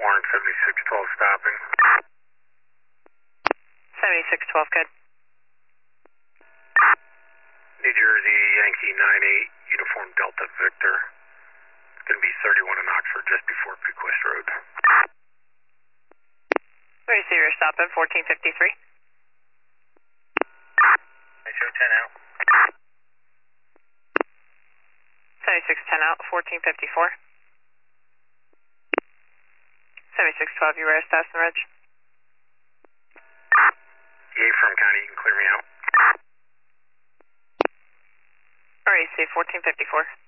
Warren 7612 stopping. 7612, good. New Jersey, Yankee 98, Uniform Delta Victor. It's going to be 31 in Oxford, just before Pequest Road. Where do you see your stop at 1453? I show 10 out. 7610 out, 1454. 7612, you ready to stop and reg? Yeah, from County, you can clear me out. RAC 1454.